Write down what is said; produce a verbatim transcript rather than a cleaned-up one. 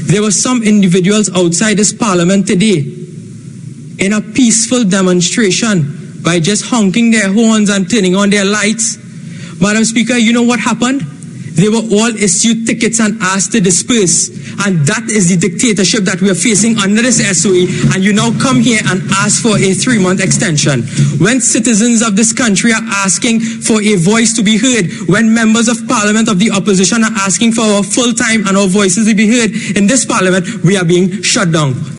There were some individuals outside this parliament today in a peaceful demonstration by just honking their horns and turning on their lights. Madam Speaker, you know what happened? They were all issued tickets and asked to disperse. And that is the dictatorship that we are facing under this S O E. And you now come here and ask for a three-month extension. When citizens of this country are asking for a voice to be heard, when members of parliament of the opposition are asking for our full time and our voices to be heard in this parliament, we are being shut down.